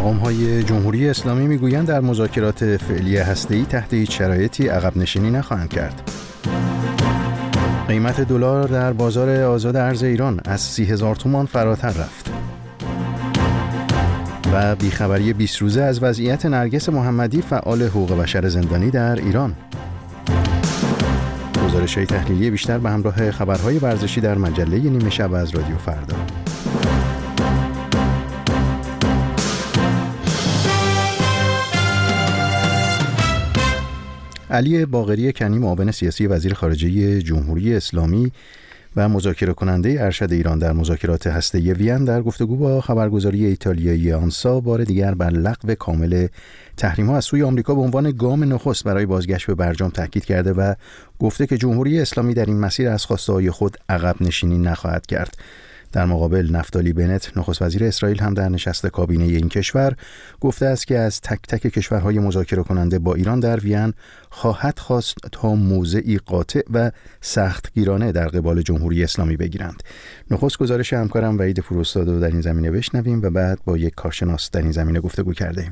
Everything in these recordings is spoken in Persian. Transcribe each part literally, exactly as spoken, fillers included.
مقام‌های جمهوری اسلامی میگویند در مذاکرات فعلی هسته‌ای تحت هیچ شرایطی عقب نشینی نخواهند کرد. قیمت دلار در بازار آزاد ارز ایران از سی هزار تومان فراتر رفت. و بیخبری بیست روزه از وضعیت نرگس محمدی فعال حقوق بشر زندانی در ایران. گزارش‌های تحلیلی بیشتر به همراه خبرهای ورزشی در مجله نیمه شب از رادیو فردا. علی باقری کنی، معاون سیاسی وزیر خارجه جمهوری اسلامی و مذاکره کننده ارشد ایران در مذاکرات هسته‌ای وین، در گفتگو با خبرگزاری ایتالیایی آنسا بار دیگر بر لغو کامل تحریم‌ها از سوی آمریکا به عنوان گام نخست برای بازگشت به برجام تاکید کرده و گفته که جمهوری اسلامی در این مسیر از خواسته‌های خود عقب نشینی نخواهد کرد. در مقابل نفتالی بنت، نخست وزیر اسرائیل، هم در نشست کابینه این کشور گفته است که از تک تک کشورهای مذاکره کننده با ایران در وین خواهد خواست تا موضعی قاطع و سختگیرانه در قبال جمهوری اسلامی بگیرند. نخست گزارش همکارم وحید فروستاد رو در این زمینه بشنویم و بعد با یک کارشناس در این زمینه گفتگو کردیم.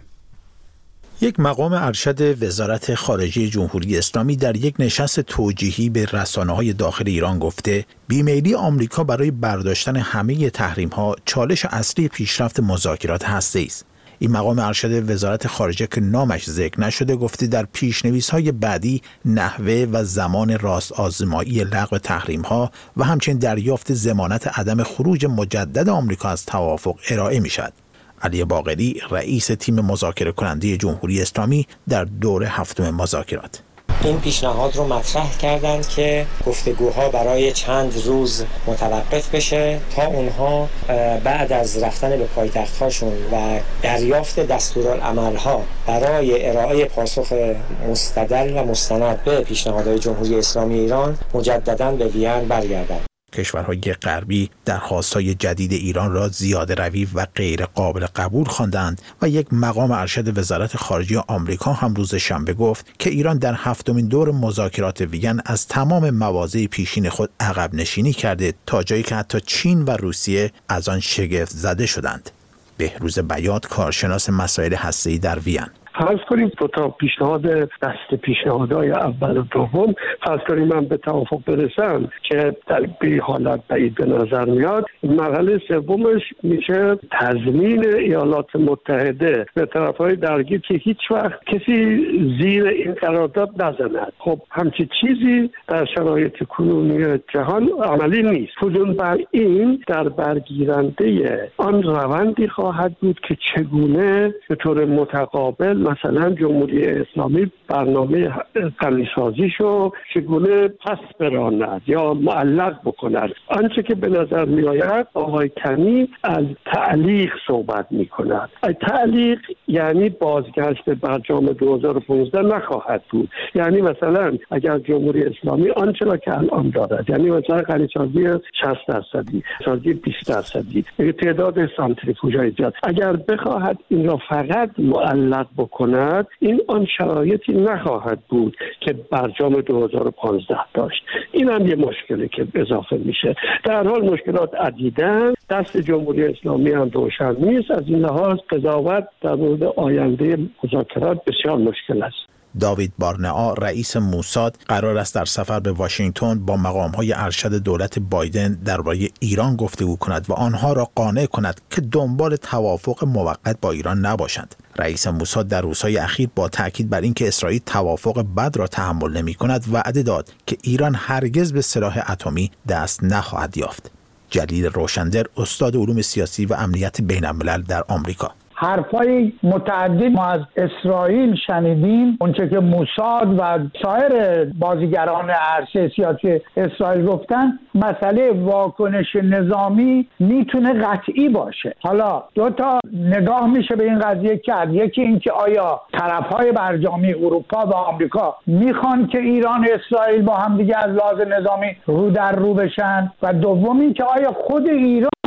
یک مقام ارشد وزارت خارجه جمهوری اسلامی در یک نشست توجیهی به رسانه‌های داخل ایران گفته بیمیلی آمریکا برای برداشتن همه تحریم‌ها چالش اصلی پیشرفت مذاکرات هسته‌ای است. این مقام ارشد وزارت خارجه که نامش ذکر نشده گفته در پیشنویس‌های بعدی نحوه و زمان راست آزمایی لغو تحریم‌ها و همچنین دریافت ضمانت عدم خروج مجدد آمریکا از توافق ارائه می‌شود. علی باقری، رئیس تیم مذاکره کننده جمهوری اسلامی در دور هفتم مذاکرات، این پیشنهاد رو مطرح کردند که گفتگوها برای چند روز متوقف بشه تا اونها بعد از رفتن به پایتخت‌هاشون و دریافت دستورالعمل‌ها برای ارائه پاسخ مستدل و مستند به پیشنهادهای جمهوری اسلامی ایران مجدداً به وین برگردند. کشورهای غربی درخواست‌های جدید ایران را زیاده روی و غیر قابل قبول خواندند و یک مقام ارشد وزارت خارجه آمریکا هم روز شنبه گفت که ایران در هفتمین دور مذاکرات وین از تمام مواضع پیشین خود عقب نشینی کرده تا جایی که حتی چین و روسیه از آن شگفت زده شدند. بهروز بیات، کارشناس مسائل هسته‌ای در وین: فرض کنیم دو تا پیشنهاد دست پیشنهادهای اول و دوم، فرض کنیم من به توافق برسم که در به حالت بعید به نظر میاد، مرحله سومش میشه تضمین ایالات متحده به طرفهای درگیر که هیچ وقت کسی زیر این قرارداد نزند. خب همچی چیزی در شرایط کنونی جهان عملی نیست. فزون بر این در برگیرنده آن روندی خواهد بود که چگونه به طور متقابل مثلا جمهوری اسلامی برنامه غنی‌سازیشو چگونه پس براند یا معلق بکند. آنچه که به نظر می آید آقای کنی از تعلیق صحبت می کند. تعلیق یعنی بازگشت به برجام دو هزار و پانزده نخواهد بود. یعنی مثلا اگر جمهوری اسلامی آنچه را که الان دارد، یعنی مثلا غنی‌سازی شصت درصدی، سازی بیست درصدی، تعداد سانتریفوژهای زیاد، اگر بخواهد این را فقط معلق بکند، این آن شرایطی نخواهد بود که برجام دو هزار و پانزده داشت. این هم یه مشکلی که اضافه میشه. در حال مشکلات عدیدن، دست جمهوری اسلامی هم روشن نیست. از این لحاظ قضاوت در مورد آینده مذاکرات بسیار مشکل است. داوید بارنئا، رئیس موساد، قرار است در سفر به واشنگتن با مقام‌های ارشد دولت بایدن درباره ایران گفتگو کند و آنها را قانع کند که دنبال توافق موقت با ایران نباشند. رئیس موساد در روزهای اخیر با تاکید بر اینکه اسرائیل توافق بد را تحمل نمی‌کند وعده داد که ایران هرگز به سلاح اتمی دست نخواهد یافت. جلیل روشندر، استاد علوم سیاسی و امنیت بین‌الملل در آمریکا: حرفای متعدد ما از اسرائیل شنیدیم. اونچه که موساد و سایر بازیگران عرصه سیاسی اسرائیل گفتن، مسئله واکنش نظامی میتونه قطعی باشه. حالا دو تا نگاه میشه به این قضیه کرد. یکی این که آیا طرفهای برجامی اروپا و آمریکا میخوان که ایران و اسرائیل با هم دیگه از لحاظ نظامی رو در رو بشن، و دوم این که آیا خود ایران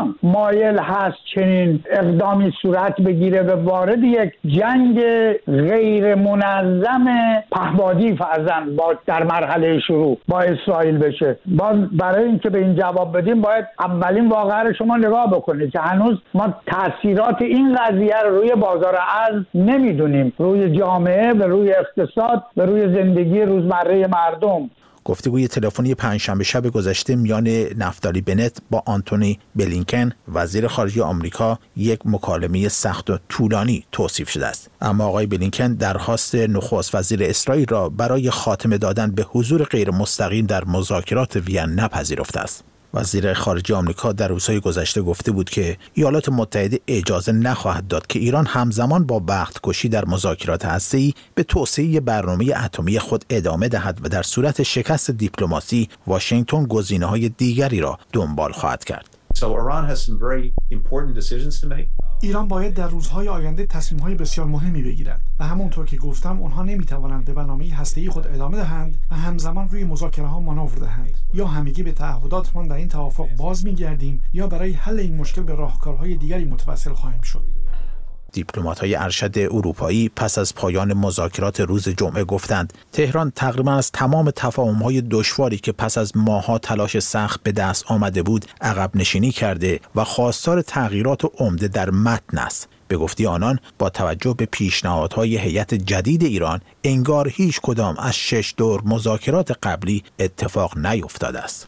ایران مایل هست چنین اقدامی صورت بگیره و وارد یک جنگ غیر منظم پهپادی فرضاً با در مرحله شروع با اسرائیل بشه. باز برای اینکه به این جواب بدیم باید اولین واقعه رو شما نگاه بکنید که هنوز ما تاثیرات این قضیه رو روی بازار ارز نمیدونیم، روی جامعه و روی اقتصاد و روی زندگی روزمره مردم. گفتگوی تلفنی پنجشنبه شب گذشته میان نفتالی بنت با آنتونی بلینکن وزیر خارجه آمریکا یک مکالمه سخت و طولانی توصیف شده است، اما آقای بلینکن درخواست نخست وزیر اسرائیل را برای خاتمه دادن به حضور غیر مستقیم در مذاکرات وین نپذیرفته است. وزیر خارجه آمریکا در روزهای گذشته گفته بود که ایالات متحده اجازه نخواهد داد که ایران همزمان با وقت کشی در مذاکرات هسته‌ای به توسعه برنامه اتمی خود ادامه دهد و در صورت شکست دیپلماسی واشنگتن گزینه‌های دیگری را دنبال خواهد کرد. So Iran has some very important decisions to make. ایران باید در روزهای آینده تصمیم‌های بسیار مهمی بگیرد و همونطور که گفتم اونها نمی‌توانند به برنامه هسته‌ای خود ادامه دهند و همزمان روی مذاکره‌ها مانور دهند. یا همگی به تعهداتمان در این توافق باز می‌گردیم یا برای حل این مشکل به راهکارهای دیگری متوسل خواهیم شد. دیپلمات‌های ارشد اروپایی پس از پایان مذاکرات روز جمعه گفتند تهران تقریبا از تمام تفاهم‌های دشواری که پس از ماه‌ها تلاش سخت به دست آمده بود عقب نشینی کرده و خواستار تغییرات عمده در متن است. به گفته آنان با توجه به پیشنهادهای هیئت جدید ایران انگار هیچ کدام از شش دور مذاکرات قبلی اتفاق نیفتاده است.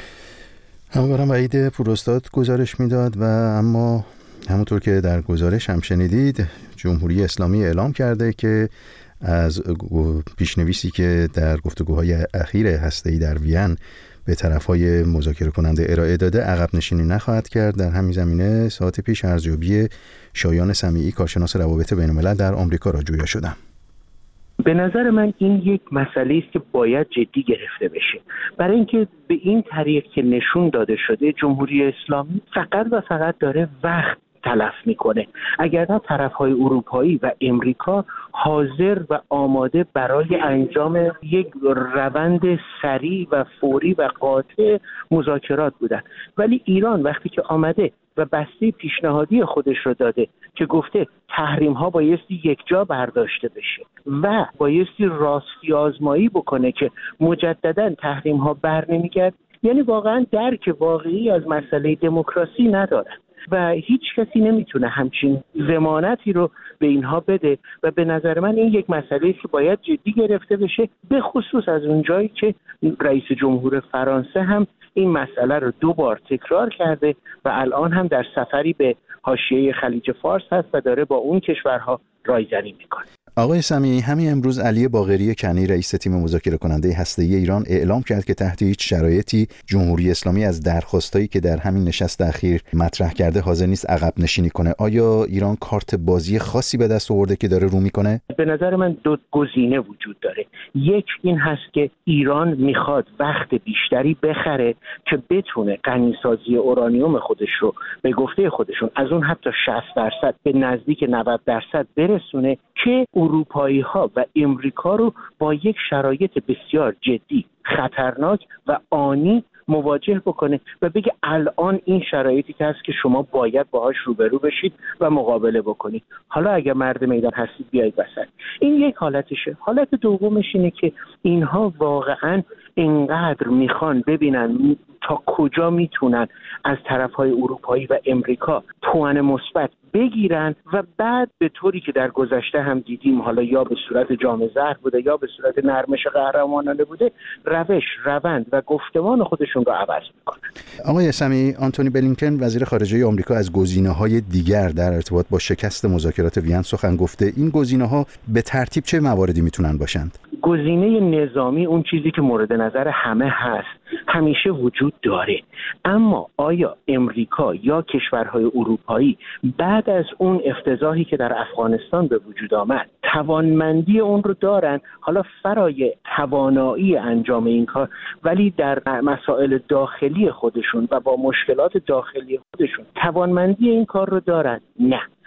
هموارم وحید پوراستاد گزارش میداد و اما همونطور که در گزارش هم شنیدید جمهوری اسلامی اعلام کرده که از پیشنویسی که در گفتگوهای اخیر هسته‌ای در وین به طرفهای مذاکره کننده ارائه داده عقب نشینی نخواهد کرد. در همین زمینه ساعت پیش ارزیابی شایان سمیعی کارشناس روابط بین‌الملل در آمریکا را جویا شدم. به نظر من این یک مسئله است که باید جدی گرفته بشه، برای اینکه به این طریق که نشون داده شده جمهوری اسلامی فقط و فقط داره وقت تلف میکنه. اگر نه طرفهای اروپایی و امریکا حاضر و آماده برای انجام یک روند سریع و فوری و قاطع مذاکرات بودن، ولی ایران وقتی که آمده و بسته پیشنهادی خودش رو داده که گفته تحریم ها بایستی یک جا برداشته بشه و بایستی راستی آزمایی بکنه که مجددا تحریم ها بر نمیگرد، یعنی واقعا درک واقعی از مسئله دموکراسی نداره و هیچ کسی نمیتونه همچین ضمانتی رو به اینها بده و به نظر من این یک مسئله است که باید جدی گرفته بشه، به خصوص از اونجایی که رئیس جمهور فرانسه هم این مسئله رو دو بار تکرار کرده و الان هم در سفری به حاشیه خلیج فارس هست و داره با اون کشورها رایزنی میکنه. آقای سمیعی، همین امروز علی باقری کنی رئیس تیم مذاکره کننده هسته‌ای ایران اعلام کرد که تحت هیچ شرایطی جمهوری اسلامی از درخواستایی که در همین نشست اخیر مطرح کرده حاضر نیست عقب نشینی کنه. آیا ایران کارت بازی خاصی به دست آورده که داره رو میکنه؟ به نظر من دو گزینه وجود داره. یک این هست که ایران میخواد وقت بیشتری بخره که بتونه غنیسازی اورانیوم خودش رو به گفته خودشون از اون حتی شصت درصد به نزدیک نود درصد برسونه که اروپایی ها و امریکا رو با یک شرایط بسیار جدی، خطرناک و آنی مواجه بکنه و بگه الان این شرایطی که هست که شما باید باهاش روبرو بشید و مقابله بکنید. حالا اگر مرد میدان هستید بیایید وسط. این یک حالتشه. حالت دومش اینه که اینها واقعا اینقدر میخوان ببینن تا کجا میتونن از طرفهای اروپایی و امریکا توان مثبت بگیرن و بعد به طوری که در گذشته هم دیدیم، حالا یا به صورت جام زهر بوده یا به صورت نرمش قهرمانانه بوده، روش، روند و گفتمان خودشون رو عوض میکنن. آقای سمیعی، آنتونی بلینکن وزیر خارجه آمریکا از گزینه‌های دیگر در ارتباط با شکست مذاکرات وین سخن گفته. این گزینه‌ها به ترتیب چه مواردی میتونن باشند؟ گزینه نظامی، اون چیزی که مورد نظر همه هست، همیشه وجود داره، اما آیا امریکا یا کشورهای اروپایی بعد از اون افتضاحی که در افغانستان به وجود آمد توانمندی اون رو دارن؟ حالا فرای توانایی انجام این کار، ولی در مسائل داخلی خودشون و با مشکلات داخلی خودشون توانمندی این کار رو دارن؟ نه.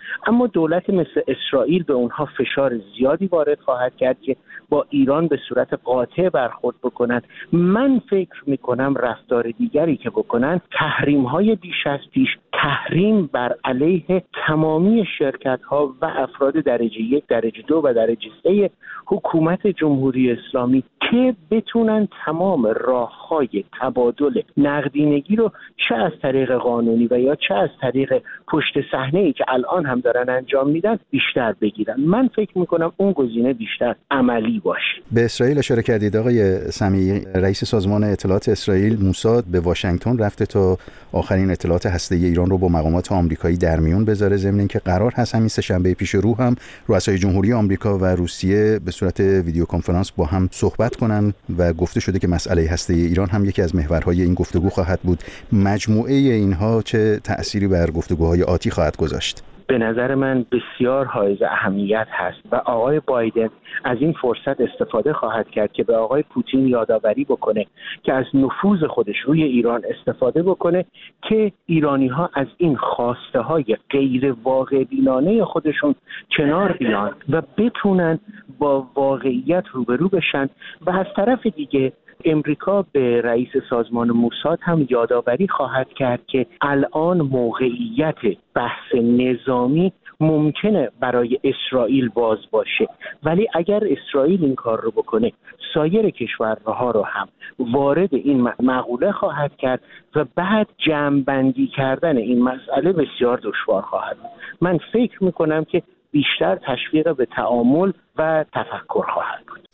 اما دولت مثل اسرائیل به اونها فشار زیادی وارد خواهد کرد که با ایران به صورت قاطع برخورد بکنند. من فکر میکنم رفتار دیگری که بکنن تحریم‌های بیش از پیش، تحریم بر علیه تمامی شرکت‌ها و افراد درجه یک، درجه دو و درجه سه حکومت جمهوری اسلامی که بتونن تمام راه‌های تبادل نقدینگی رو چه از طریق قانونی و یا چه از طریق پشت صحنه‌ای که الان هم دارن انجام میدن بیشتر بگیرن. من فکر میکنم اون گزینه بیشتر عملی باشه. به اسرائیل اشاره کردید آقای سمیعی. رئیس سازمان اطلاعات اسرائیل موساد به واشنگتن رفته تا آخرین اطلاعات هسته‌ای ایران رو با مقامات آمریکایی در میون بذاره، ضمن اینکه قرار هست همین سه شنبه پیش رو هم رؤسای جمهوری آمریکا و روسیه به صورت ویدیو کنفرانس با هم صحبت کنن و گفته شده که مسئله هسته‌ای ایران هم یکی از محورهای این گفتگو خواهد بود. مجموعه اینها چه تأثیری بر گفتگوهای آتی خواهد گذاشت؟ به نظر من بسیار حائز اهمیت هست و آقای بایدن از این فرصت استفاده خواهد کرد که به آقای پوتین یادآوری بکنه که از نفوذ خودش روی ایران استفاده بکنه که ایرانی‌ها از این خواسته‌های غیر واقع بینانه خودشون کنار بیان و بتونن با واقعیت روبرو بشن. و از طرف دیگه امریکا به رئیس سازمان موساد هم یادآوری خواهد کرد که الان موقعیت بحث نظامی ممکنه برای اسرائیل باز باشه، ولی اگر اسرائیل این کار رو بکنه سایر کشورها رو هم وارد این مقوله خواهد کرد و بعد جمع‌بندی کردن این مسئله بسیار دشوار خواهد بود. من فکر میکنم که بیشتر تشویق به تعامل و تفکر خواهد بود.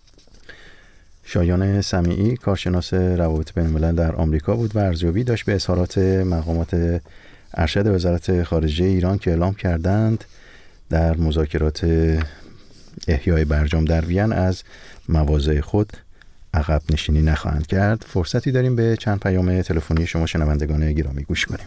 شایان سمیعی، کارشناس روابط بین‌الملل در آمریکا بود و ارزیابی داشت به اظهارات مقامات ارشد وزارت خارجه ایران که اعلام کردند در مذاکرات احیای برجام در وین از مواضع خود عقب نشینی نخواهند کرد. فرصتی داریم به چند پیام تلفنی شما شنوندگان گرامی گوش کنیم.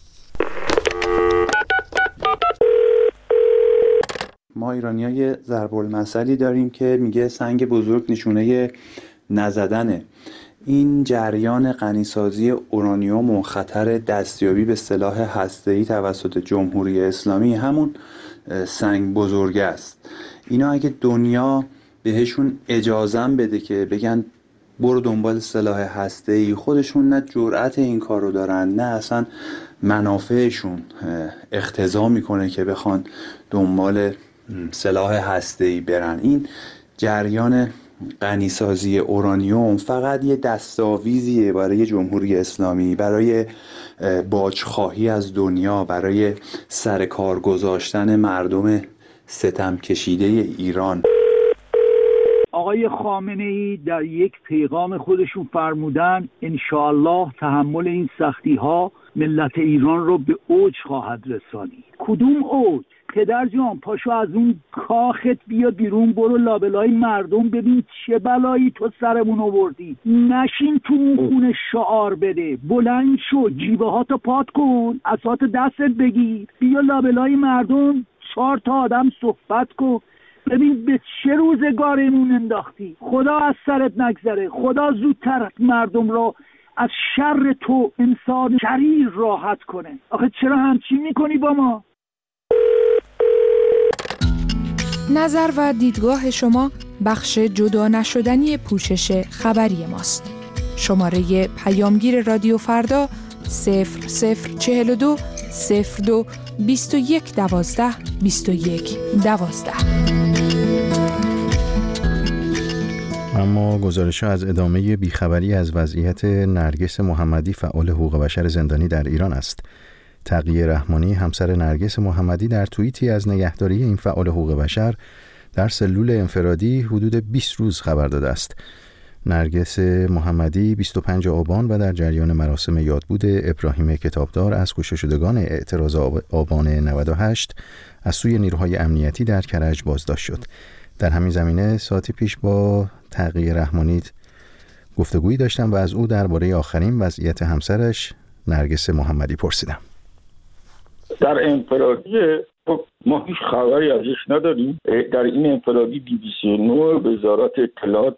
ما ایرانی‌ها یه ضرب المثلی داریم که میگه سنگ بزرگ نشونه نزدنه. این جریان غنیسازی اورانیوم و خطر دستیابی به سلاح هسته‌ای توسط جمهوری اسلامی همون سنگ بزرگ است. اینا اگه دنیا بهشون اجازه بده که بگن برو دنبال سلاح هسته‌ای، خودشون نه جرأت این کار رو دارن نه اصلا منافعشون اقتضا میکنه که بخوان دنبال سلاح هسته‌ای برن. این جریان غنیسازی اورانیوم فقط یه دستاویزیه برای جمهوری اسلامی، برای باجخواهی از دنیا، برای سر کار گذاشتن مردم ستم کشیده ایران. آقای خامنه‌ای در یک پیغام خودشون فرمودن انشاءالله تحمل این سختی ها ملت ایران رو به اوج خواهد رسانید. کدوم اوج؟ پدر جان پاشو از اون کاخت بیا بیرون، برو لابلای مردم ببین چه بلایی تو سرمون آوردی. نشین تو اون خونه شعار بده، بلند شو، جیبه ها تو پات کن، عصات دستت بگیر، بیا لابلای مردم چهار تا آدم صحبت کن، ببین به چه روزگارمون انداختی. خدا از سرت نگذره، خدا زودتر مردم رو از شر تو انسان شریر راحت کنه. آخه چرا همچین میکنی با ما؟ نظر و دیدگاه شما بخش جدا نشدنی پوشش خبری ماست. شماره پیامگیر رادیو فردا صفر صفر چهل و دو صفر دو بیست و یک دوازده بیست و یک دوازده. اما گزارش‌ها از ادامه بیخبری از وضعیت نرگس محمدی فعال حقوق بشر زندانی در ایران است. تقی رحمانی همسر نرگس محمدی در توییتی از نگهداری این فعال حقوق بشر در سلول انفرادی حدود بیست روز خبر داده است. نرگس محمدی بیست و پنجم آبان و در جریان مراسم یادبود ابراهیم کتابدار از کشته‌شدگان اعتراض آبان نود و هشت از سوی نیروهای امنیتی در کرج بازداشت شد. در همین زمینه ساعتی پیش با تقی رحمانی گفتگویی داشتم و از او درباره آخرین وضعیت همسرش نرگس محمدی پرسیدم. در انفرادی خب ما هیچ خبری ازش نداریم. در این انفرادی دویست و نه وزارت اطلاعات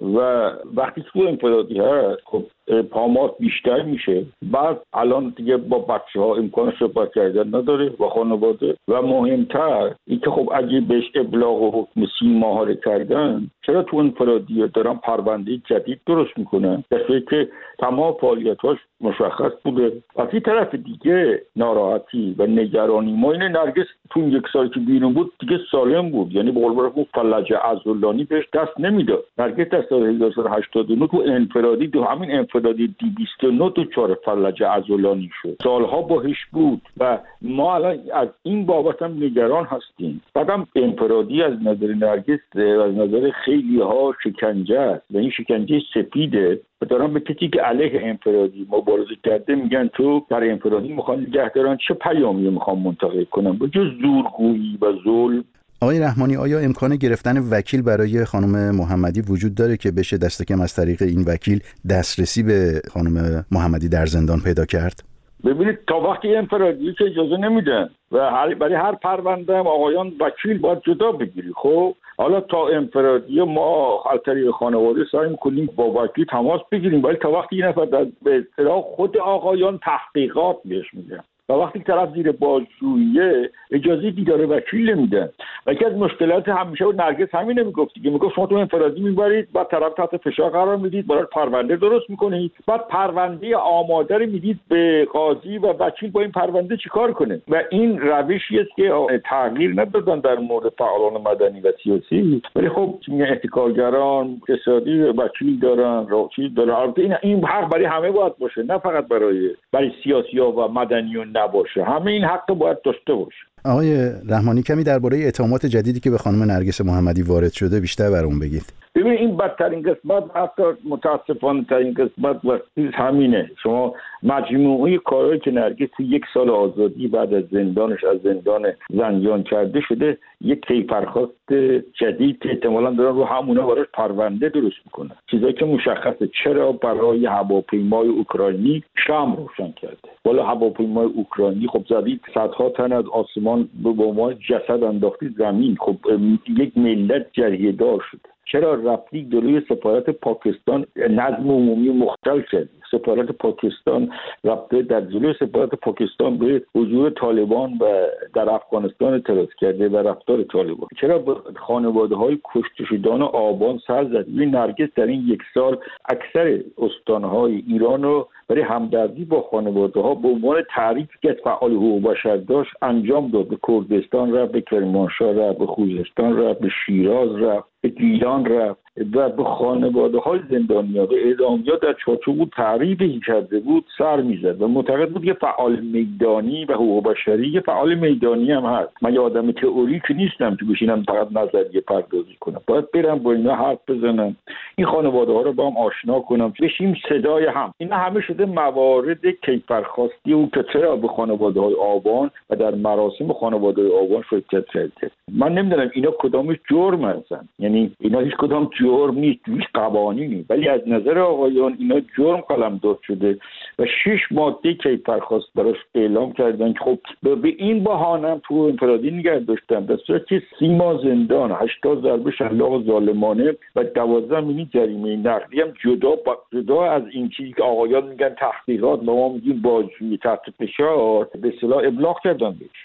و وقتی تو انفرادی هست خب پامات بیشتر میشه. بعد الان دیگه با بچه ها امکان صحبت کردن نداره با خانواده و مهمتر اینکه خب اگه بهش ابلاغ و حکم سی ماهه کردن چرا تو انفرادی دارن پرونده جدید درست میکنن در صورتی که تمام فعالیتاش مشخص بوده. از این طرف دیگه ناراحتی و نگرانی ما اینه نرگس تو یک سال که بیرون بود دیگه سالم بود، یعنی به قول معروف فلج عضلانی بهش دست نمیداد. نرگس در سال هزار و سیصد و هشتاد و نه تو انفرادی تو همین انفرادی دویست و نه تو چهار فلج عضلانی شد. سالها باهش بود و ما الان از این بابت هم نگران هستیم. بعدم انفرادی از نظر نرگس از نظر خیلی ها شکنجه است و این شکنجه سپیده و دارن به کسی که علیه انفرادی مبارزه کرده میگن تو در انفرادی میخوان نگهدارن چه پیامی میخوان منتقل کنن با جز زورگویی و ظلم. آقای رحمانی، آیا امکان گرفتن وکیل برای خانم محمدی وجود داره که بشه دست کم از طریق این وکیل دسترسی به خانم محمدی در زندان پیدا کرد؟ ببینید تا وقتی انفرادی که اجازه نمیدن و برای هر پرونده هم آقایان وکیل باید جدا بگیری. خب حالا تا انفرادی ما از طریق خانواده سعی می‌کنیم با وکیل تماس بگیریم، ولی تا وقتی این نفر به اصطلاح خود آقایان تحقیقات بهش میگن و وقتی طرف زیر بازجوییه اجازه دیدار وکیل نمیدن. و یکی از مشکلات همیشه و نرگس همینه میگفت دیگه، میگفت شما تو انفرادی میبرید بعد طرف تحت فشار قرار میدید، برای پرونده درست میکنید، بعد پرونده آماده رو میدید به قاضی و وکیل با این پرونده چیکار کنه. و این روشی است که تغییر ندادن در مورد فعالان مدنی و سیاسی، ولی خب احتکارگران اقتصادی وکیل دارن، راچی دارن. البته این این حق برای همه باید باشه، نه فقط برای برای سیاسی‌ها و مدنیون نباشه، همه این حق باید داشته باشه. آقای رحمانی، کمی درباره اتهامات جدیدی که به خانم نرگس محمدی وارد شده بیشتر برام بگید. ببین این بدترین قسمت، حتی متاسفانه ترین قسمت و همینه. شما مجموعه کارهایی که نرگس یک سال آزادی بعد از زندانش از زندان زندان کرده شده یک کیفرخواست جدید که احتمالاً دارن رو همونا براش پرونده درست میکنن، چیزایی که مشخصه چرا برای هواپیمای اوکراینی شمع روشن کرده. والا هواپیمای اوکراینی خب زدید صدها تن از آسمان به عنوان جسد انداختید زمین، خب یک ملت جریه دار شده. چرا رفتی جلوی سفارت پاکستان نظم عمومی مختل کردی؟ سفارت پاکستان رفته در جلوی سفارت پاکستان به حضور طالبان و در افغانستان اعتراض کرده و رفتار طالبان. چرا به خانواده های کشته شدگان آبان سر زد؟ این نرگس در این یک سال اکثر استانهای ایران رو برای همدردی با خانواده ها به عنوان تعریفی که فعال حقوق بشر داشت انجام داد. به کردستان رفت، به کرمانشاه رفت، به خوزستان رفت، به شیراز رفت، به گیلان رفت و به خانواده های زندانیان و اعدامیان در چارچوب تعریفی کرده بود سر میزد و معتقد بود که فعال میدانی و حقوق بشری یه فعال میدانی هم هست. من یه آدم تئوریک نیستم که بشینم فقط نظریه پردازی کنم، باید برم با اینا حرف بزنم، این خانواده ها رو با هم آشنا کنم، بشیم صدای هم. اینا همه شده موارد کیفرخواستی و که چرا به خانواده های آبان و در مراسم خانواده های آبان شرکت کرده. من نمیدونم اینا کدامش جرم هستن، یعنی اینا هیچ کدام جرم نیست، هیچ قوانینی، ولی از نظر آقایان اینا جرم قلمداد شده و شش ماده کیفرخواست براش اعلام کردن. خب به این بهانه تو انفرادی نگه داشتن، در صورتی که سی ماه زندان، هشتاد ضربه شلاق ظالمانه و دوازده میلیون جریمه نقدی هم جدا جدا از این چیزی که آقایان میگن تحقیقات، ما میگیم بازجویی تحت فشار، به اصطلاح ابلاغ کردن بهش.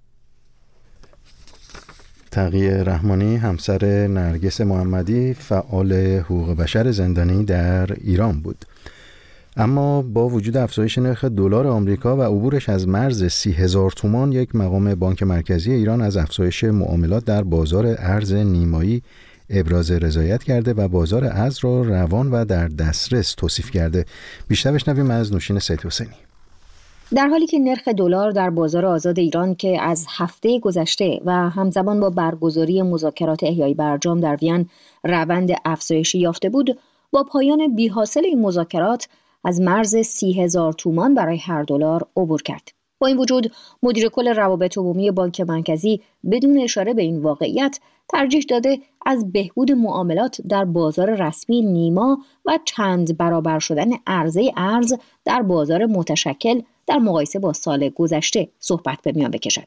تقی رحمانی، همسر نرگس محمدی، فعال حقوق بشر زندانی در ایران بود. اما با وجود افزایش نرخ دلار آمریکا و عبورش از مرز سی هزار تومان، یک مقام بانک مرکزی ایران از افزایش معاملات در بازار ارز نیمایی ابراز رضایت کرده و بازار ارز را روان و در دسترس توصیف کرده. بیشتر بشنویم از نوشین سید حسینی. در حالی که نرخ دلار در بازار آزاد ایران که از هفته گذشته و همزمان با برگزاری مذاکرات احیای برجام در وین روند افزایشی یافته بود، با پایان بی‌حاصل این مذاکرات از مرز سی هزار تومان برای هر دلار عبور کرد. با این وجود مدیر کل روابط عمومی بانک مرکزی بدون اشاره به این واقعیت ترجیح داده از بهبود معاملات در بازار رسمی نیما و چند برابر شدن عرضه ارز در بازار متشکل در مقایسه با سال گذشته صحبت به میان بکشد.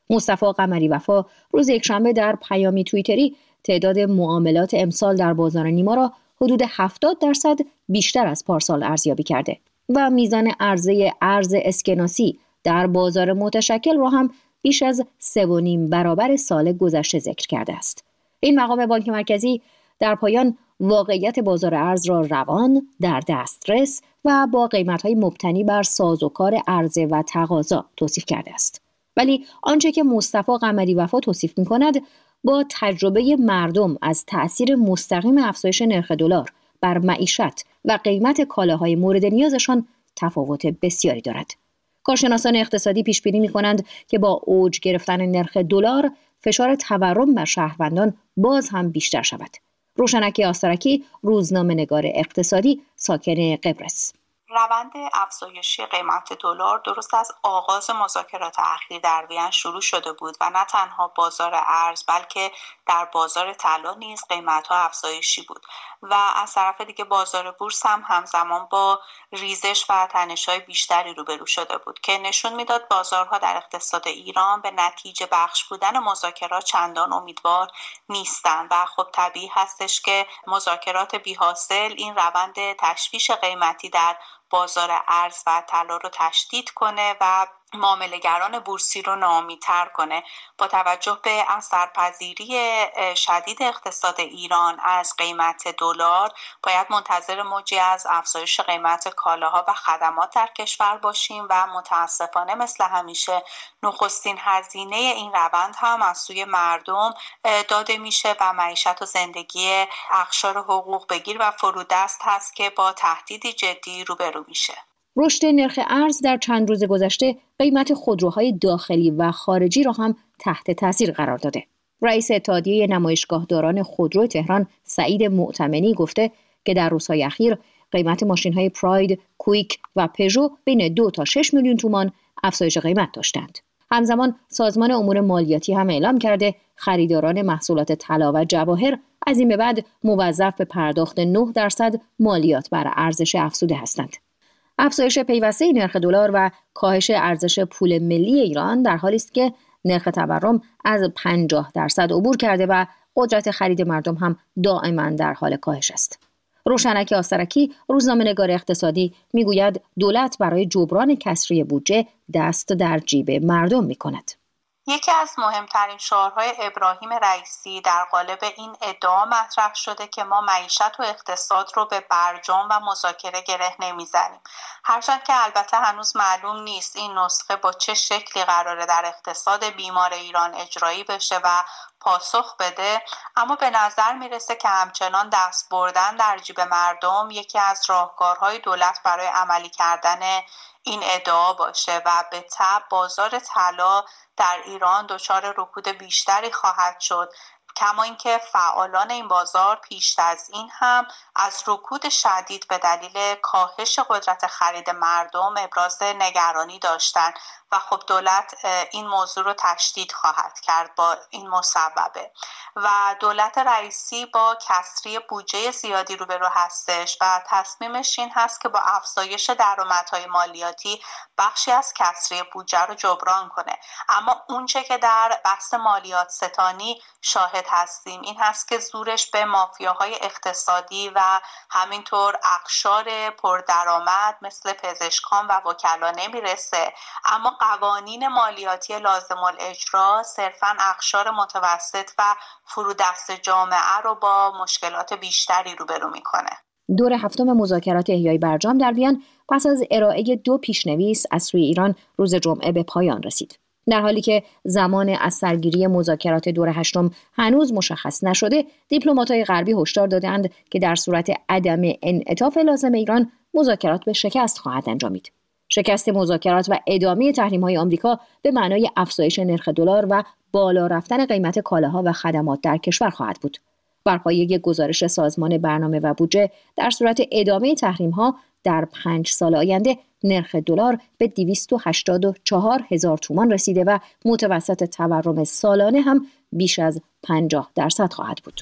مصطفی قمری وفا روز یکشنبه در پیامی توییتری تعداد معاملات امسال در بازار نیما را حدود هفتاد درصد بیشتر از پارسال ارزیابی کرده و میزان عرضه ارز اسکناسی در بازار متشکل را هم بیش از سه و نیم برابر سال گذشته ذکر کرده است. این مقام بانک مرکزی در پایان واقعیت بازار ارز را روان، در دسترس و با قیمت‌های مبتنی بر سازوکار عرضه و تقاضا توصیف کرده است. ولی آنچه که مصطفی قمری وفا توصیف می‌کند با تجربه مردم از تأثیر مستقیم افزایش نرخ دلار بر معیشت و قیمت کالاهای مورد نیازشان تفاوت بسیاری دارد. کارشناسان اقتصادی پیش بینی می‌کنند که با اوج گرفتن نرخ دلار فشار تورم بر شهروندان باز هم بیشتر شود. روشنک آسترکی، روزنامه‌نگار اقتصادی، ساکن قبرس. روند افزایشی قیمت دلار درست از آغاز مذاکرات اخیر در وین شروع شده بود و نه تنها بازار ارز بلکه در بازار طلا نیز قیمت‌ها افزایشی بود و از طرف دیگه بازار بورس هم همزمان با ریزش و تنش‌های بیشتری روبرو شده بود که نشون میداد بازارها در اقتصاد ایران به نتیجه بخش بودن مذاکرات چندان امیدوار نیستند و خب طبیعی هستش که مذاکرات بی‌حاصل این روند تشویش قیمتی در بازار ارز و طلا رو تشدید کنه و معامله‌گران بورسی رو ناامیدتر کنه. با توجه به اثرپذیری شدید اقتصاد ایران از قیمت دلار باید منتظر موجی از افزایش قیمت کالاها و خدمات در کشور باشیم و متاسفانه مثل همیشه نخستین هزینه این روند هم از سوی مردم داده میشه و معیشت و زندگی اقشار حقوق بگیر و فرودست هست که با تهدیدی جدی روبرو میشه. رشد نرخ ارز در چند روز گذشته قیمت خودروهای داخلی و خارجی را هم تحت تاثیر قرار داده. رئیس اتحادیه نمایشگاهداران خودرو تهران سعید معتمنی گفته که در روزهای اخیر قیمت ماشین‌های پراید، کویک و پژو بین دو تا شش میلیون تومان افزایش قیمت داشتند. همزمان سازمان امور مالیاتی هم اعلام کرده خریداران محصولات طلا و جواهر از این به بعد موظف به پرداخت نه درصد مالیات بر ارزش افزوده هستند. افزایش پیوسته نرخ دلار و کاهش ارزش پول ملی ایران در حالی است که نرخ تورم از پنجاه درصد عبور کرده و قدرت خرید مردم هم دائما در حال کاهش است. روشنک آسترکی، روزنامه‌نگار اقتصادی، میگوید دولت برای جبران کسری بودجه دست در جیب مردم می‌کند. یکی از مهمترین شعارهای ابراهیم رئیسی در قالب این ادعا مطرح شده که ما معیشت و اقتصاد رو به برجام و مذاکره گره نمیزنیم. هرچند که البته هنوز معلوم نیست این نسخه با چه شکلی قراره در اقتصاد بیمار ایران اجرایی بشه و پاسخ بده، اما به نظر میرسه که همچنان دست بردن در جیب مردم یکی از راهکارهای دولت برای عملی کردن این ادعا باشه و به تبع بازار طلا در ایران دچار رکود بیشتری خواهد شد، کما اینکه فعالان این بازار پیش از این هم از رکود شدید به دلیل کاهش قدرت خرید مردم ابراز نگرانی داشتند و خب دولت این موضوع رو تشدید خواهد کرد با این مسببه و دولت رئیسی با کسری بودجه زیادی روبرو هستش و تصمیمش این هست که با افزایش درآمدهای مالیاتی بخشی از کسری بودجه رو جبران کنه. اما اونچه که در بحث مالیات ستانی شاهد هستیم این هست که زورش به مافیاهای اقتصادی و همینطور اقشار پردرآمد مثل پزشکان و وکلا نمیرسه، اما قوانین مالیاتی لازم الاجرا صرفاً اقشار متوسط و فرودست جامعه رو با مشکلات بیشتری روبرو میکنه. دور هفتم مذاکرات احیای برجام در وین پس از ارائه دو پیشنویس از سوی ایران روز جمعه به پایان رسید. در حالی که زمان از سرگیری مذاکرات دور هشتم هنوز مشخص نشده، دیپلمات‌های غربی هشدار دادند که در صورت عدم انعطاف لازم ایران مذاکرات به شکست خواهد انجامید. شکست مذاکرات و ادامه تحریم‌های آمریکا به معنای افزایش نرخ دلار و بالا رفتن قیمت کالاها و خدمات در کشور خواهد بود. بر پایه گزارش سازمان برنامه و بودجه در صورت ادامه تحریم‌ها در پنج سال آینده نرخ دلار به دویست و هشتاد و چهار هزار تومان رسیده و متوسط تورم سالانه هم بیش از پنجاه درصد خواهد بود.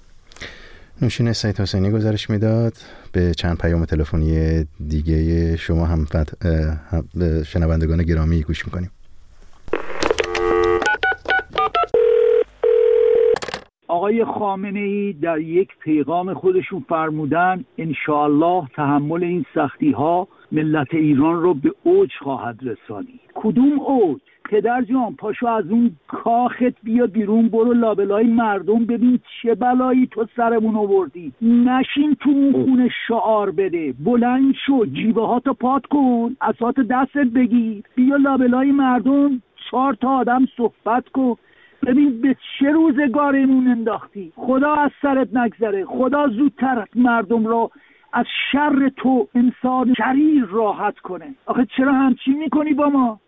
نوشین سید حسینی گزارش میداد. به چند پیام تلفنی دیگه شما هم شنوندگان گرامی گوش میکنیم. آقای خامنه‌ای در یک پیغام خودشون فرمودن انشاءالله تحمل این سختی ها ملت ایران رو به اوج خواهد رسانید. کدوم اوج؟ پدر جان پاشو از اون کاخت بیا بیرون، برو لابلای مردم ببین چه بلایی تو سرمون آوردی. نشین تو اون خونه شعار بده، بلند شو، جیبه ها تو پات کن، عصات دستت بگیر، بیا لابلای مردم چهار تا آدم صحبت کن، ببین به چه روزگارمون انداختی. خدا از سرت نگذره، خدا زودتر مردم رو از شر تو انسان شریر راحت کنه. آخه چرا همچین میکنی با ما؟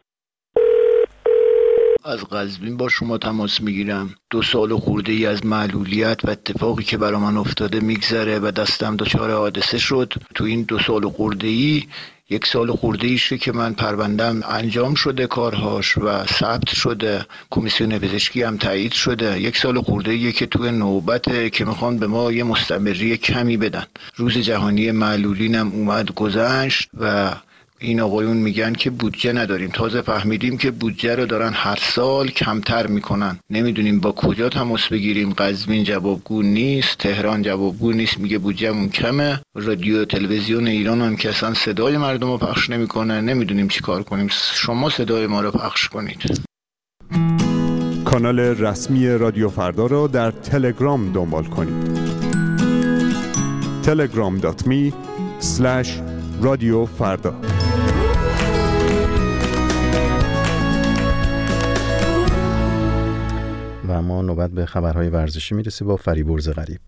از قزوین با شما تماس میگیرم. دو سال خورده ای از معلولیت و اتفاقی که برای من افتاده میگذره و دستم دچار حادثه شد. تو این دو سال خورده ای یک سال خورده ایشه که من پروندم انجام شده کارهاش و ثبت شده، کمیسیون پزشکی هم تایید شده. یک سال خورده ایه که تو نوبته که میخوان به ما یه مستمری کمی بدن. روز جهانی معلولینم اومد گذشت و این آقایون میگن که بودجه نداریم. تازه فهمیدیم که بودجه رو دارن هر سال کمتر میکنن. نمیدونیم با کجا تماس بگیریم. قزوین جوابگو نیست، تهران جوابگو نیست، میگه بودجه‌مون کمه. رادیو تلویزیون ایران هم که اصلا صدای مردم رو پخش نمیکنه. نمیدونیم چی کار کنیم. شما صدای ما رو پخش کنید. کانال رسمی رادیو فردا رو در تلگرام دنبال کنید. تلگرام دات می اسلش رادیو فردا. و ما نوبت به خبرهای ورزشی میرسه با فریبرز غریب.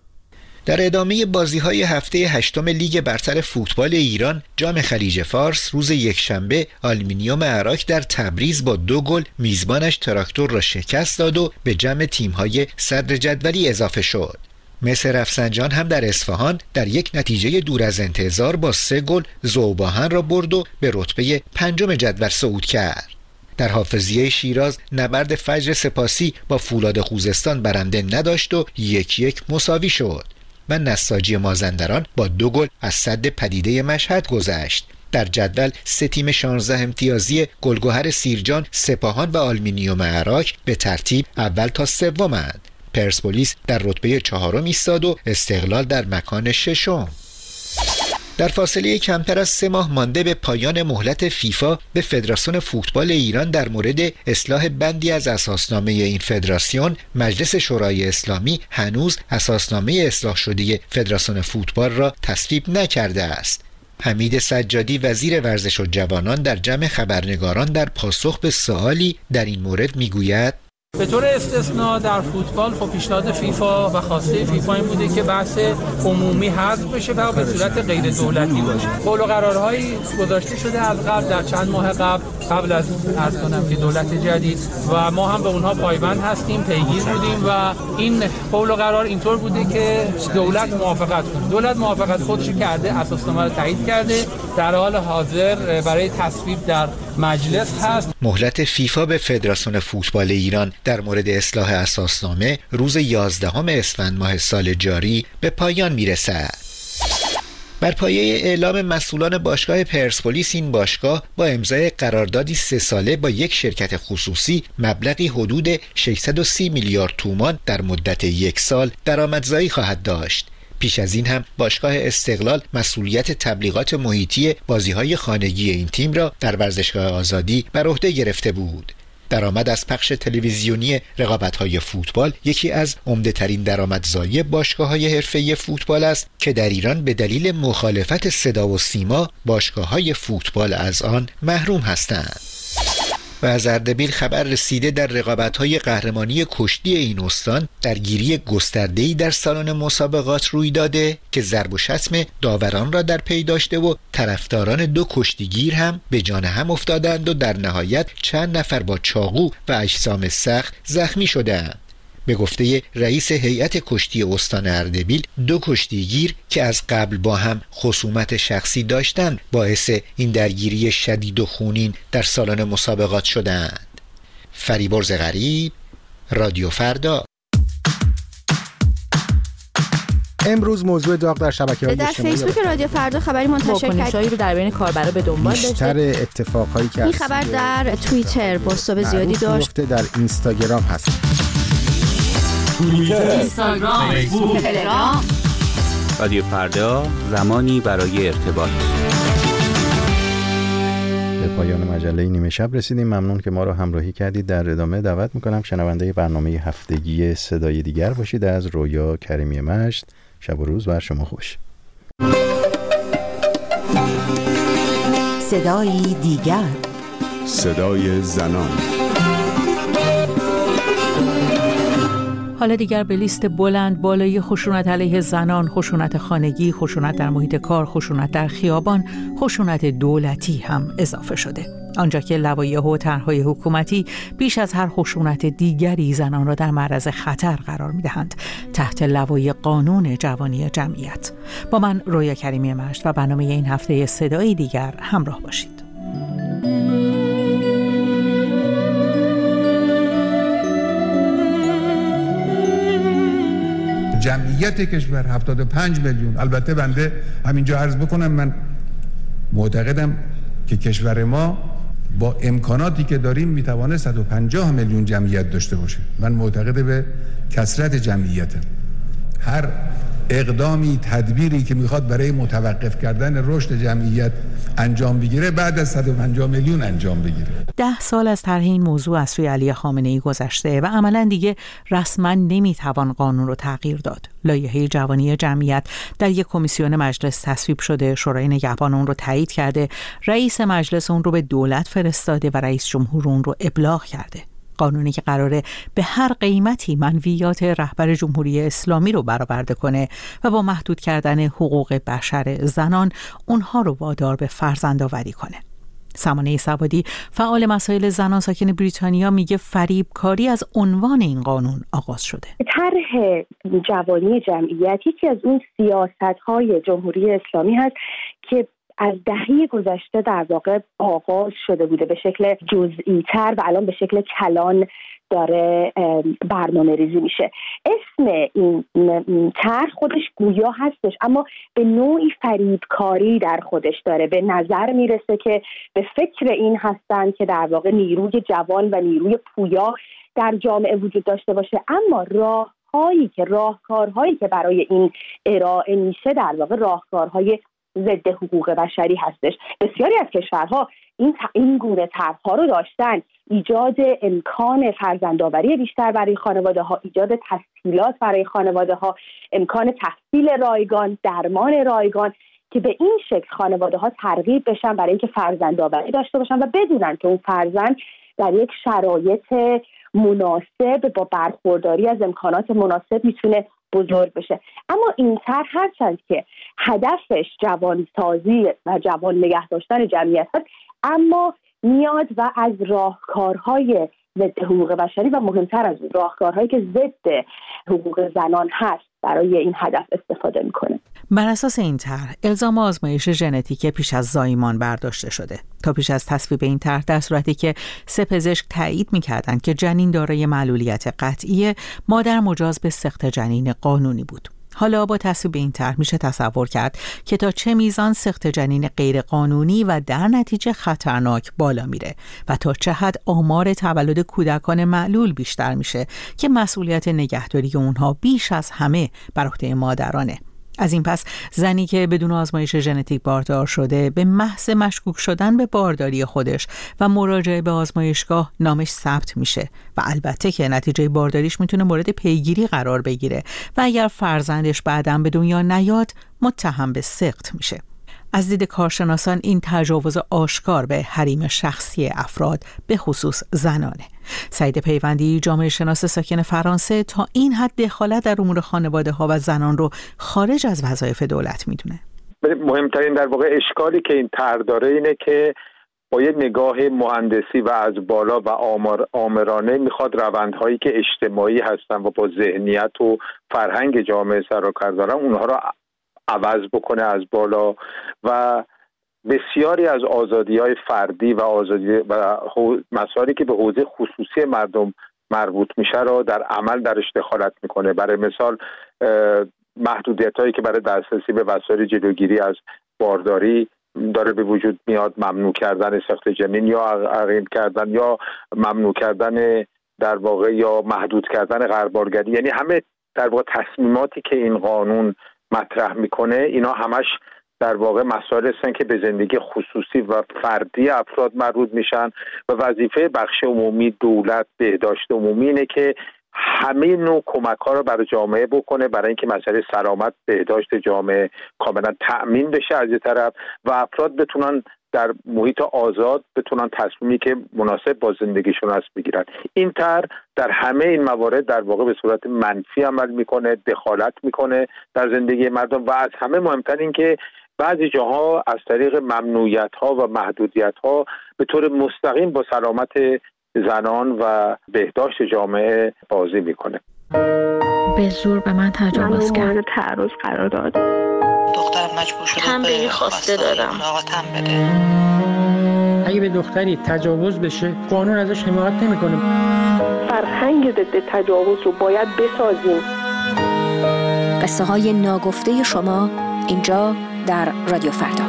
در ادامه بازی‌های هفته هشتم لیگ برتر فوتبال ایران جام خلیج فارس روز یکشنبه آلومینیوم عراق در تبریز با دو گل میزبانش تراکتور را شکست داد و به جمع تیم‌های صدر جدولی اضافه شد. مصر رفسنجان هم در اصفهان در یک نتیجه دور از انتظار با سه گل ذوباهن را برد و به رتبه پنجم جدول صعود کرد. در حافظیه شیراز نبرد فجر سپاسی با فولاد خوزستان برنده نداشت و یک یک مساوی شد و نساجی مازندران با دو گل از سد پدیده مشهد گذشت. در جدول سه تیم شانزده امتیازی گلگهر سیرجان، سپاهان و آلومینیوم عراق به ترتیب اول تا سومند. پرسپولیس در رتبه چهارم ایستاد و استقلال در مکان ششم. در فاصله کمتر از سه ماه مانده به پایان مهلت فیفا به فدراسیون فوتبال ایران در مورد اصلاح بندی از اساسنامه این فدراسیون، مجلس شورای اسلامی هنوز اساسنامه اصلاح شده فدراسیون فوتبال را تصویب نکرده است. حمید سجادی وزیر ورزش و جوانان در جمع خبرنگاران در پاسخ به سوالی در این مورد میگوید: به طور استثناء در فوتبال خب پیشنهاد فیفا و خواسته فیفا این بوده که بحث عمومی حذف بشه و به صورت غیر دولتی باشه. قول و قرارهایی گذاشته شده از قبل در چند ماه قبل قبل از عرض کنم که دولت جدید و ما هم به اونها پایبند هستیم، پیگیر بودیم و این قول و قرار اینطور بوده که دولت موافقت کنه. دولت موافقت خودش کرده، اساسنامه رو تایید کرده، در حال حاضر برای تصویب در مجلس هست. مهلت فیفا به فدراسیون فوتبال ایران در مورد اصلاح اساسنامه روز یازدهم اسفند ماه سال جاری به پایان میرسد. بر پایه اعلام مسئولان باشگاه پرسپولیس، این باشگاه با امضای قراردادی سه ساله با یک شرکت خصوصی مبلغی حدود ششصد و سی میلیارد تومان در مدت یک سال درآمدزایی خواهد داشت. پیش از این هم باشگاه استقلال مسئولیت تبلیغات محیطی بازی‌های خانگی این تیم را در ورزشگاه آزادی بر عهده گرفته بود. درآمد از پخش تلویزیونی رقابت‌های فوتبال یکی از عمده‌ترین درآمدزایی باشگاه‌های حرفه‌ای فوتبال است که در ایران به دلیل مخالفت صدا و سیما باشگاه‌های فوتبال از آن محروم هستند. و از اردبیل خبر رسیده در رقابت‌های قهرمانی کشتی این استان درگیری گسترده‌ای در سالن مسابقات روی داده که ضرب و شتم داوران را در پی داشته و طرفداران دو کشتیگیر هم به جان هم افتادند و در نهایت چند نفر با چاقو و اجسام سخت زخمی شدند. به گفته رئیس هیئت کشتی استان اردبیل، دو کشتیگیر که از قبل با هم خصومت شخصی داشتند باعث این درگیری شدید و خونین در سالن مسابقات شدند. فریبرز غریب، رادیو فردا. امروز موضوع داغ در شبکه‌های اجتماعی در فیسبوک رادیو فردا خبری منتشر کرد رو در بین کاربرا به دنبال داشته. بیشتر اتفاقهایی که این خبر در توییتر بازتاب زیادی داشت. در اینستاگرام هست. توییتر، اینستاگرام، فیسبوک، تلگرام. رادیو فردا، زمانی برای ارتباط. به پایان مجله نیمه شب رسیدیم. ممنون که ما را همراهی کردید. در ادامه دعوت میکنم شنونده برنامه هفتگی صدای دیگر باشید از رویا کریمی مشت. شب و روز بر شما خوش. صدای دیگر، صدای زنان. حالا دیگر به لیست بلند بالای خشونت علیه زنان، خشونت خانگی، خشونت در محیط کار، خشونت در خیابان، خشونت دولتی هم اضافه شده. آنجا که لوایح و طرح‌های حکومتی بیش از هر خشونت دیگری زنان را در معرض خطر قرار می‌دهند تحت لوای قانون جوانی جمعیت. با من رویا کریمی مشت و برنامه این هفته صدای دیگر همراه باشید. جمعیت کشور هفتاد و پنج میلیون. البته بنده همینجا عرض بکنم من معتقدم که کشور ما با امکاناتی که داریم میتوانه صد و پنجاه میلیون جمعیت داشته باشه. من معتقد به کثرت جمعیتم. هر اقدامی، تدبیری که میخواد برای متوقف کردن رشد جمعیت انجام بگیره بعد از صد و پنجاه میلیون انجام بگیره. ده سال از طرح این موضوع از سوی علی خامنه‌ای گذشته و عملاً دیگه رسما نمیتوان قانون رو تغییر داد. لایحه جوانی جمعیت در یک کمیسیون مجلس تصویب شده، شورای نگهبان اون رو تایید کرده، رئیس مجلس اون رو به دولت فرستاده و رئیس جمهور اون رو ابلاغ کرده. قانونی که قراره به هر قیمتی منویات رهبر جمهوری اسلامی رو برآورده کنه و با محدود کردن حقوق بشر زنان اونها رو وادار به فرزندآوری کنه. سمانه سوادی فعال مسائل زنان ساکن بریتانیا میگه فریبکاری از عنوان این قانون آغاز شده. طرح جوانی جمعیت یکی از اون سیاست‌های جمهوری اسلامی هست که از دهه گذشته در واقع آغاز شده بوده به شکل جزئی تر و الان به شکل کلان داره برنامه ریزی میشه. اسم این طرح خودش گویا هستش اما به نوعی فریبکاری در خودش داره. به نظر میرسه که به فکر این هستن که در واقع نیروی جوان و نیروی پویا در جامعه وجود داشته باشه، اما راه هایی که راهکارهایی که برای این ارائه میشه در واقع راهکارهای ضد حقوق بشری هستش. بسیاری از کشورها این این گونه طرح‌ها رو داشتن: ایجاد امکان فرزندآوری بیشتر برای خانواده‌ها، ایجاد تسهیلات برای خانواده‌ها، امکان تحصیل رایگان، درمان رایگان، که به این شکل خانواده‌ها ترغیب بشن برای اینکه فرزندآوری داشته باشن و بدونن که اون فرزند در یک شرایط مناسب با برخورداری از امکانات مناسب میتونه بزرگ بشه. اما این طرح هرچند که هدفش جوانسازی و جوان نگه داشتن جمعیت هست، اما میاد و از راهکارهای ضد حقوق بشری و مهمتر از راهکارهایی که ضد حقوق زنان هست برای این هدف استفاده میکنه. بر اساس این طرح الزام آزمایش ژنتیک پیش از زایمان برداشته شده. تا پیش از تصویب این طرح در صورتی که سه پزشک تایید می‌کردند که جنین دارای معلولیت قطعی، مادر مجاز به سقط جنین قانونی بود. حالا با تصویب این طرح میشه تصور کرد که تا چه میزان سقط جنین غیر قانونی و در نتیجه خطرناک بالا میره و تا چه حد آمار تولد کودکان معلول بیشتر میشه که مسئولیت نگهداری اونها بیش از همه بر عهده مادرانه. از این پس زنی که بدون آزمایش ژنتیک باردار شده به محض مشکوک شدن به بارداری خودش و مراجعه به آزمایشگاه نامش ثبت میشه و البته که نتیجه بارداریش میتونه مورد پیگیری قرار بگیره و اگر فرزندش بعداً به دنیا نیاد متهم به سقط میشه. از دید کارشناسان این تجاوز آشکار به حریم شخصی افراد به خصوص زنانه. سعید پیوندی جامعه شناس ساکن فرانسه تا این حد دخالت در امور خانواده ها و زنان رو خارج از وظایف دولت میدونه. مهمترین در واقع اشکالی که این طرح داره اینه که با یه نگاه مهندسی و از بالا و آمار آمرانه میخواد روندهایی که اجتماعی هستن و با ذهنیت و فرهنگ جامعه سر و کار دارن اونها رو عوض بکنه از بالا و بسیاری از آزادی‌های فردی و آزادی و مسائلی که به حوزه خصوصی مردم مربوط میشه رو در عمل درش دخالت میکنه. برای مثال محدودیت‌هایی که برای دسترسی به وسایل جلوگیری از بارداری داره به وجود میاد، ممنوع کردن سقط جنین یا عقیم کردن یا ممنوع کردن در واقع یا محدود کردن غربالگری، یعنی همه در واقع تصمیماتی که این قانون مطرح میکنه اینا همش در واقع مسائل هستن که به زندگی خصوصی و فردی افراد مربوط میشن و وظیفه بخش عمومی، دولت، بهداشت عمومی اینه که همه نوع کمک ها رو برای جامعه بکنه برای اینکه مسئله سلامت، بهداشت جامعه کاملا تأمین بشه از یه طرف و افراد بتونن در محیط آزاد بتونن تصمیمی که مناسب با زندگیشون هست بگیرن. این طرح در همه این موارد در واقع به صورت منفی عمل میکنه، دخالت میکنه در زندگی مردم و از همه مهمتر این که بعضی جاها از طریق ممنوعیت ها و محدودیت ها به طور مستقیم با سلامت زنان و بهداشت جامعه بازی میکنه. به زور به من تجاوز کرد. من تعرض قرار داد. دخترم مجبور شده تنبیهی خواسته دادم. آقا بده. اگه به دختری تجاوز بشه قانون ازش حمایت نمیکنه. فرهنگ ضد تجاوز رو باید بسازیم. قصه های ناگفته شما اینجا در رادیو فردا.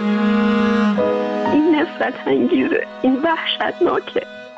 این نفرت انگیزه، این وحشتناکه.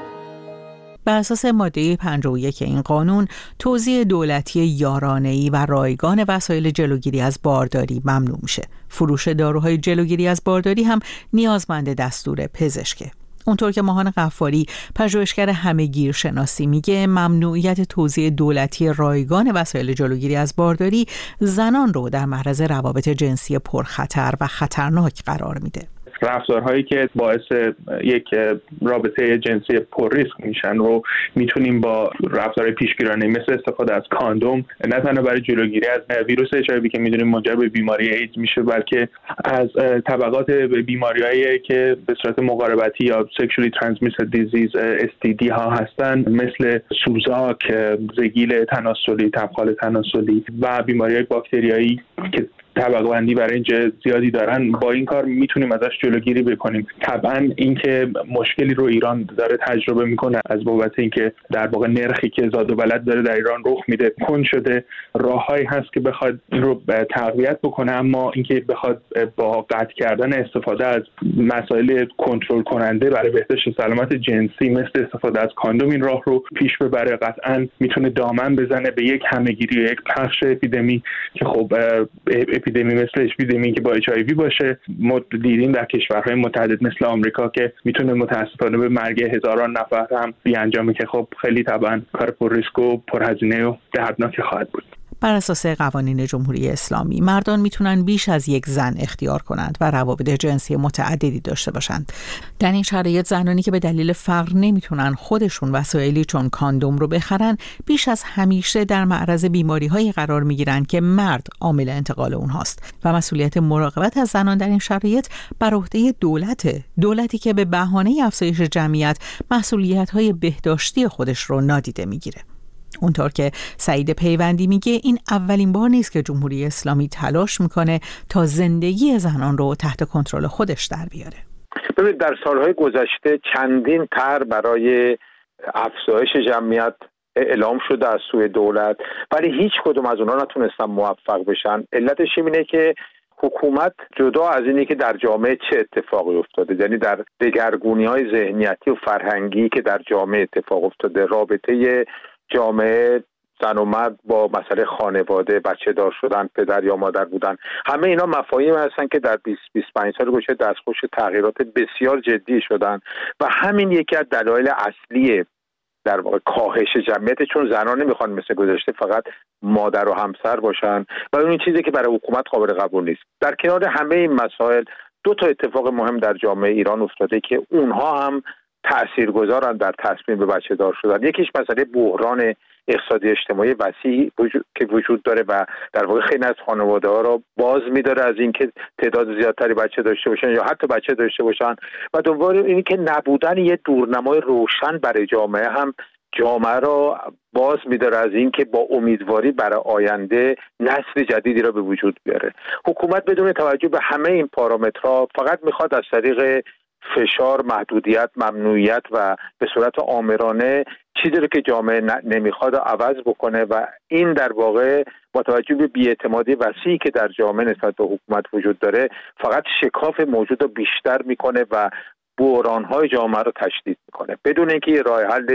بر اساس ماده پنجاه و یک این قانون، توزیع دولتی یارانه‌ای و رایگان وسایل جلوگیری از بارداری ممنوع میشه. فروش داروهای جلوگیری از بارداری هم نیازمند دستور پزشکه. اونطور که ماهان غفاری، پژوهشگر همه‌گیر شناسی، میگه ممنوعیت توزیع دولتی رایگان وسایل جلوگیری از بارداری زنان رو در معرض روابط جنسی پرخطر و خطرناک قرار میده. رفتارهایی که باعث یک رابطه جنسی پر ریسک میشن رو میتونیم با رفتارهای پیشگیرانه مثل استفاده از کاندوم نه تنها برای جلوگیری از ویروس اچ آی وی که میدونیم منجر به بیماری ایدز میشه، بلکه از طبقات بیماریایی که به صورت مقاربتی یا سکشوالی ترانسمیتد دیزیز اس تی دی ها هستن، مثل سوزاک، زگیل تناسلی، تبخال تناسلی و بیماریهای باکتریایی که طبقه بندی برای اینجا زیادی دارن، با این کار میتونیم ازش جلوگیری بکنیم. طبعا اینکه مشکلی رو ایران داره تجربه میکنه از بابت اینکه در واقع نرخی که زاد و ولد داره در ایران رخ میده کند شده، راههایی هست که بخواد این رو تقویت بکنه، اما اینکه بخواد با قطع کردن استفاده از مسائل کنترل کننده برای بهداشت سلامت جنسی مثل استفاده از کاندوم این راه رو پیش ببره، قطعا میتونه دامن بزنه به یک همهگیری و یک پخش اپیدمی که خب اپیدمی مثل اپیدمی که با اچ آی وی باشه. ما دیدیم در کشورهای متعدد مثل آمریکا که میتونه متاسفانه به مرگ هزاران نفر هم بیانجامه که خب خیلی طبعا کار پر ریسک و پرهزینه و دردناک خواهد بود. بر اساس قوانین جمهوری اسلامی مردان میتونن بیش از یک زن اختیار کنند و روابط جنسی متعددی داشته باشند. در این شرایط زنانی که به دلیل فقر نمیتونن خودشون وسایلی چون کاندوم رو بخرن بیش از همیشه در معرض بیماری‌هایی قرار میگیرن که مرد عامل انتقال اونهاست و مسئولیت مراقبت از زنان در این شرایط بر عهده دولته. دولتی که به بهانه افزایش جمعیت مسئولیت‌های بهداشتی خودش رو نادیده میگیره. اونطور که سعید پیوندی میگه این اولین بار نیست که جمهوری اسلامی تلاش میکنه تا زندگی زنان رو تحت کنترل خودش در بیاره. ببینید در سالهای گذشته چندین طرح برای افزایش جمعیت اعلام شده از سوی دولت، ولی هیچ کدوم از اونها نتونستن موفق بشن. علتش اینه که حکومت جدا از اینی که در جامعه چه اتفاقی افتاده، یعنی در دگرگونی‌های ذهنیتی و فرهنگی که در جامعه اتفاق افتاده، رابطه جامعه زن و مرد با مسئله خانواده، بچه دار شدن، پدر یا مادر بودن، همه اینا مفاهیم هستن که در بیست بیست و پنج سال گذشته دستخوش تغییرات بسیار جدی شدن و همین یکی از دلایل اصلی در واقع کاهش جمعیت، چون زنان نمیخوان مثل گذشته فقط مادر و همسر باشن و اون چیزی که برای حکومت قابل قبول نیست. در کنار همه این مسائل دو تا اتفاق مهم در جامعه ایران افتاده که اونها هم تاثیرگذارن در تصمیم به بچه دار شدن. یکیش مسئله بحران اقتصادی اجتماعی وسیعی وجود که وجود داره و در واقع خیلی از خانواده‌ها را باز می‌داره از اینکه تعداد زیادتری بچه داشته باشن یا حتی بچه داشته باشن و دوباره اینی که نبودن یه دورنمای روشن برای جامعه هم جامعه را باز می‌داره از اینکه با امیدواری برای آینده نسل جدیدی را به وجود بیاره. حکومت بدون توجه به همه این پارامترها فقط می‌خواد از طریق فشار، محدودیت، ممنوعیت و به صورت آمرانه چیزی رو که جامعه نمیخواد عوض بکنه و این در واقع با توجه به بی‌اعتمادی وسیعی که در جامعه نسبت به حکومت وجود داره فقط شکاف موجود رو بیشتر میکنه و بحران‌های جامعه رو تشدید میکنه بدون اینکه یه راه حل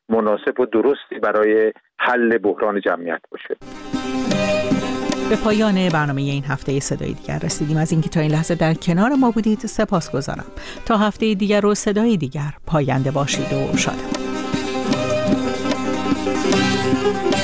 مناسب و درستی برای حل بحران جمعیت باشه. به پایان برنامه این هفته صدای دیگر رسیدیم. از اینکه تا این لحظه در کنار ما بودید سپاسگزارم. تا هفته دیگر و صدای دیگر پاینده باشید و شاد.